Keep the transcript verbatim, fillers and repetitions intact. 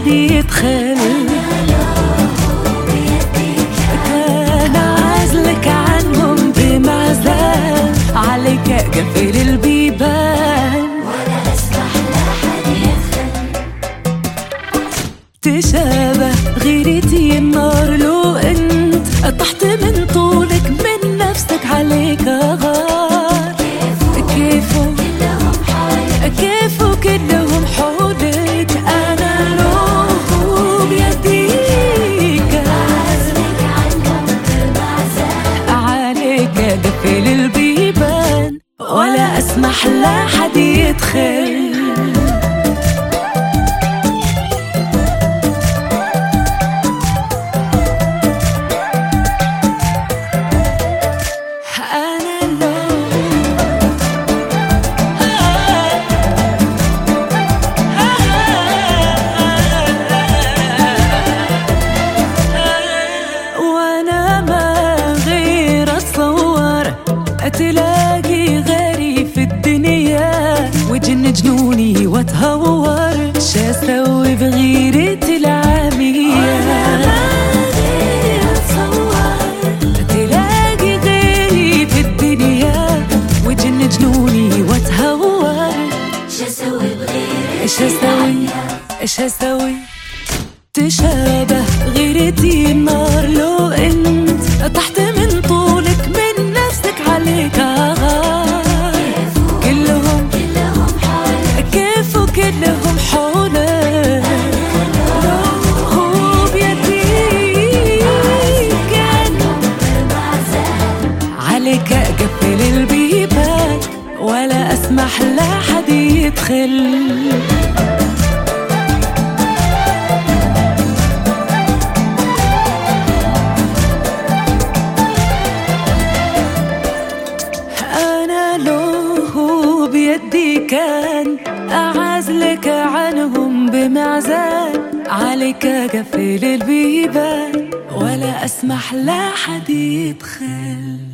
حد يدخل. كان عزلك عنهم بمعزل، عليك قفل البيبان ولا أسمح لحد يدخل. تشابه غيرتي النار لو انت طحت من طولك من نفسك، عليك غار. كيفو كلهم حولك، كيفو كلهم حولك. انا لو بيديك عزلك عنهم بمعزل، عليك قفل البيبان ولا اسمح لحد يدخل. تلاقي غيري في الدنيا وجن جنوني واتهور، شا اسوي بغيرتي العامية؟ تلاقي غيري في الدنيا وجن جنوني واتهور، شو اسوي بغيرتي؟ ايش اسوي ايش اسوي؟ تشابه غيرتي النار لو انت طحت من طولك من نفسك، عليك غار. كلهم كلهم حولك، كيفو كلهم حولك. هو بيديك عليك قفل البيبان ولا اسمح لحد يدخل. بيدي كان أعزلك عنهم بمعزل، عليك قفل البيبان ولا أسمح لحد يدخل.